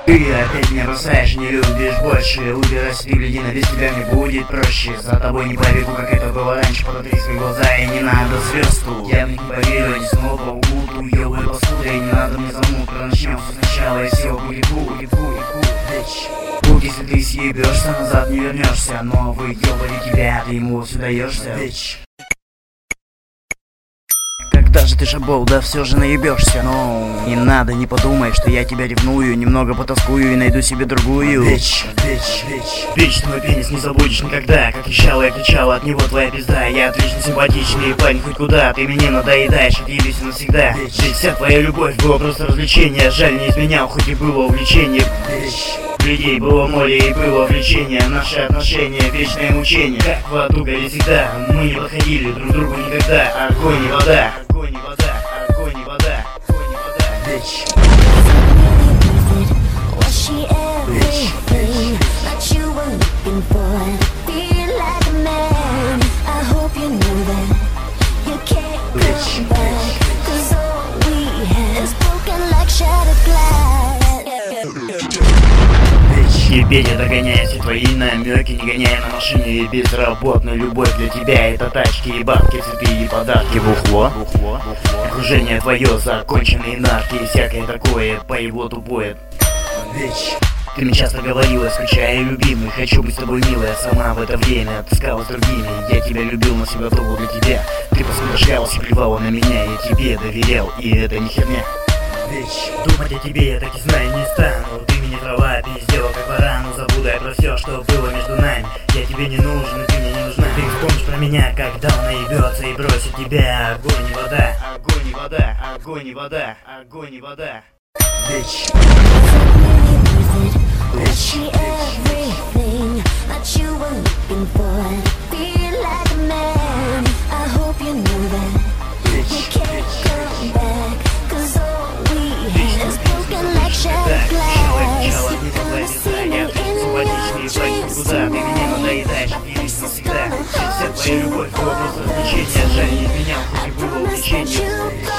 Ты опять меня бросаешь, не любишь больше. Убирайся, ты ледина, без тебя мне будет проще. За тобой не побегу, как это было раньше. Посмотри свои глаза, и не надо звезду. Я в них не поверю, не снова угуду. Ёбай посуда, и не надо мне замуту. Начнем все сначала, и все будет Будь, если ты съебешься, назад не вернешься. Новый ёбали тебя, ты ему все даешься. Когда же ты шабол, да все же наебешься. Но не надо, не подумай, что я тебя ревную. Немного потаскую и найду себе другую. Бич, ты мой пенис не забудешь никогда. Как вещала я кричала, от него твоя пизда. Я отлично симпатичный парень, хоть куда. Ты мне надоедаешь, отъебись навсегда. Ведь вся твоя любовь была просто развлечение. Жаль, не изменял, хоть и было увлечение. Людей было море и было влечение. Наши отношения, вечное мучение. Как в аду горе всегда. Мы не подходили друг другу никогда. Огонь и вода. Огонь и вода. Огонь и вода. Огонь и вода. Bitch. Теперь я догоняю все твои намеки, не гоняя на машине и безработная любовь для тебя. Это тачки и бабки, цветы и подарки. Бухло, окружение твое, законченные нарки и всякое такое, по его тупое. Ты мне часто говорила, скучая, любимый, хочу быть с тобой, милая. Сама в это время отыскала с другими. Я тебя любил, но всегда готова для тебя. Ты паскуда шлялась и плевала на меня. Я тебе доверял, и это не херня. Думать о тебе я так и знаю не стану. Ты меня трава пиздела как барану. Забуду я про все, что было между нами. Я тебе не нужен, и ты мне не нужна. Ты вспомнишь про меня, когда он наебется и бросит тебя. Огонь и вода. Огонь и вода. Огонь и вода. Огонь и вода. Bitch. Куда ты меня надоедаешь, отъебись навсегда. Вся твоя любовь была просто развлечение. Жаль, не изменял, хоть и было увлечение.